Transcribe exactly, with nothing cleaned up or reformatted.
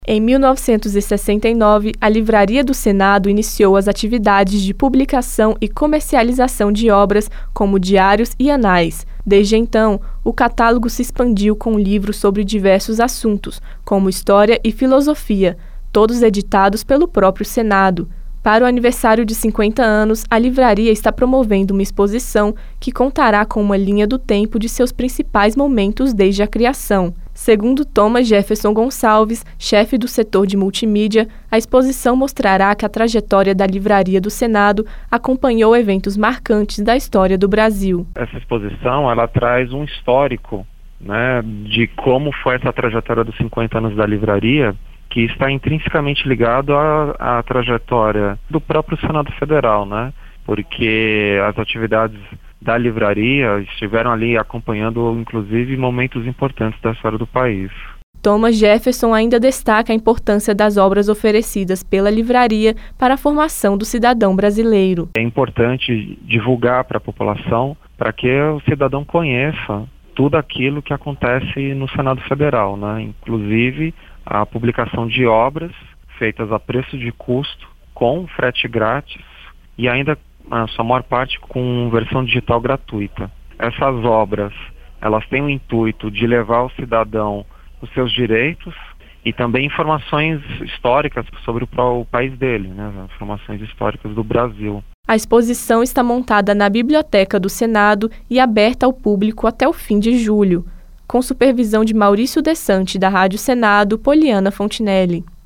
Em mil novecentos e sessenta e nove, a Livraria do Senado iniciou as atividades de publicação e comercialização de obras como diários e anais. Desde então, o catálogo se expandiu com livros sobre diversos assuntos, como história e filosofia, todos editados pelo próprio Senado. Para o aniversário de cinquenta anos, a livraria está promovendo uma exposição que contará com uma linha do tempo de seus principais momentos desde a criação. Segundo Thomas Jefferson Gonçalves, chefe do setor de multimídia, a exposição mostrará que a trajetória da Livraria do Senado acompanhou eventos marcantes da história do Brasil. Essa exposição ela traz um histórico, né, de como foi essa trajetória dos cinquenta anos da livraria, que está intrinsecamente ligado à, à trajetória do próprio Senado Federal, né? Porque as atividades da livraria estiveram ali acompanhando, inclusive, momentos importantes da história do país. Thomas Jefferson ainda destaca a importância das obras oferecidas pela livraria para a formação do cidadão brasileiro. É importante divulgar para a população, para que o cidadão conheça tudo aquilo que acontece no Senado Federal, né? Inclusive a publicação de obras feitas a preço de custo, com frete grátis e ainda a sua maior parte com versão digital gratuita. Essas obras, elas têm o intuito de levar ao cidadão os seus direitos e também informações históricas sobre o, o país dele, né? Informações históricas do Brasil. A exposição está montada na Biblioteca do Senado e aberta ao público até o fim de julho, com supervisão de Maurício Desante, da Rádio Senado, Poliana Fontinelli.